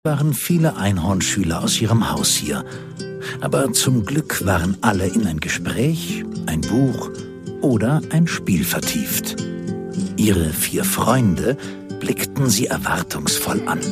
waren viele Einhornschüler aus ihrem Haus hier. Aber zum Glück waren alle in ein Gespräch, ein Buch oder ein Spiel vertieft. Ihre 4 Freunde blickten sie erwartungsvoll an.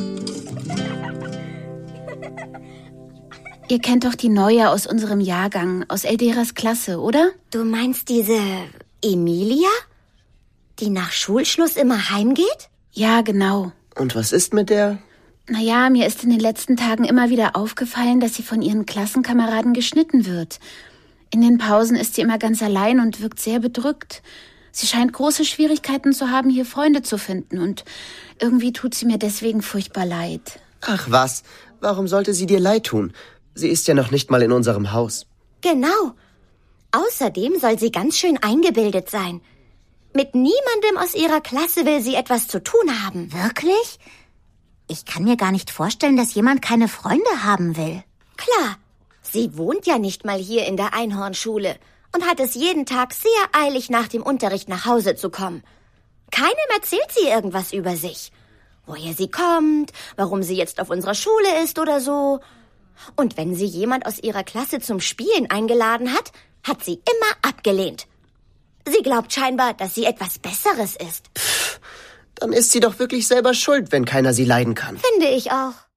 Ihr kennt doch die Neue aus unserem Jahrgang, aus Elderas Klasse, oder? Du meinst diese Emilia? Die nach Schulschluss immer heimgeht? Ja, genau. Und was ist mit der? Naja, mir ist in den letzten Tagen immer wieder aufgefallen, dass sie von ihren Klassenkameraden geschnitten wird. In den Pausen ist sie immer ganz allein und wirkt sehr bedrückt. Sie scheint große Schwierigkeiten zu haben, hier Freunde zu finden. Und irgendwie tut sie mir deswegen furchtbar leid. Ach was, warum sollte sie dir leid tun? Sie ist ja noch nicht mal in unserem Haus. Genau. Außerdem soll sie ganz schön eingebildet sein. Mit niemandem aus ihrer Klasse will sie etwas zu tun haben. Wirklich? Ich kann mir gar nicht vorstellen, dass jemand keine Freunde haben will. Klar, sie wohnt ja nicht mal hier in der Einhornschule und hat es jeden Tag sehr eilig, nach dem Unterricht nach Hause zu kommen. Keinem erzählt sie irgendwas über sich. Woher sie kommt, warum sie jetzt auf unserer Schule ist oder so. Und wenn sie jemand aus ihrer Klasse zum Spielen eingeladen hat, hat sie immer abgelehnt. Sie glaubt scheinbar, dass sie etwas Besseres ist. Dann ist sie doch wirklich selber schuld, wenn keiner sie leiden kann. Finde ich auch.